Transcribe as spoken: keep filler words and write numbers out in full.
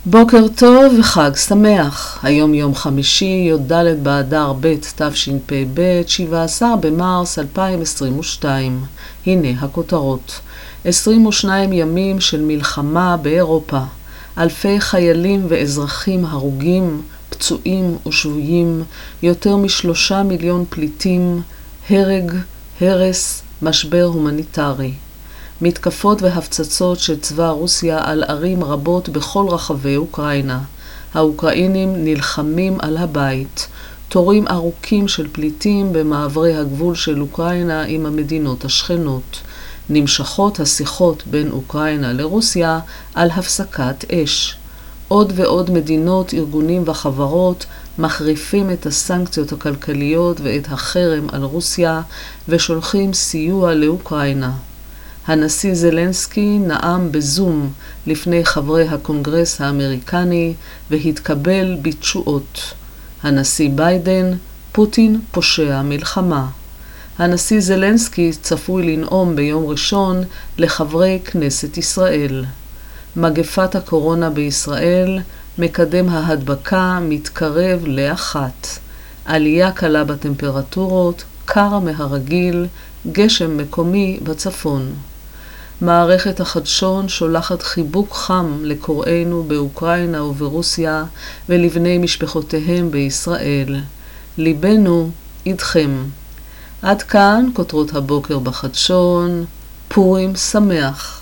בוקר טוב וחג שמח. היום יום חמישי, י"ד באדר ב' תשפ"ב, שבעה עשר במרס אלפיים עשרים ושתיים. הנה הכותרות. עשרים ושניים ימים של מלחמה באירופה. אלפי חיילים ואזרחים הרוגים, פצועים ושבויים, יותר משלושה מיליון פליטים, הרג, הרס, משבר הומניטרי. מתקפות והפצצות של צבא רוסיה על ערים רבות בכל רחבי אוקראינה. האוקראינים נלחמים על הבית. תורים ארוכים של פליטים במעברי הגבול של אוקראינה עם המדינות השכנות. נמשכות השיחות בין אוקראינה לרוסיה על הפסקת אש. עוד ועוד מדינות, ארגונים וחברות מחריפים את הסנקציות הכלכליות ואת החרם על רוסיה ושולחים סיוע לאוקראינה. הנשיא זלנסקי נאם בזום לפני חברי הקונגרס האמריקני והתקבל בתשואות. הנשיא ביידן, פוטין פושע מלחמה. הנשיא זלנסקי צפוי לנאום ביום ראשון לחברי כנסת ישראל. מגפת הקורונה בישראל, מקדם ההדבקה מתקרב לאחת. עלייה קלה בטמפרטורות, קר מהרגיל, גשם מקומי בצפון. מערכת החדשון שולחת חיבוק חם לקוראינו באוקראינה וברוסיה ולבני משפחותיהם בישראל. ליבנו איתכם. עד כאן כותרות הבוקר בחדשון. פורים שמח.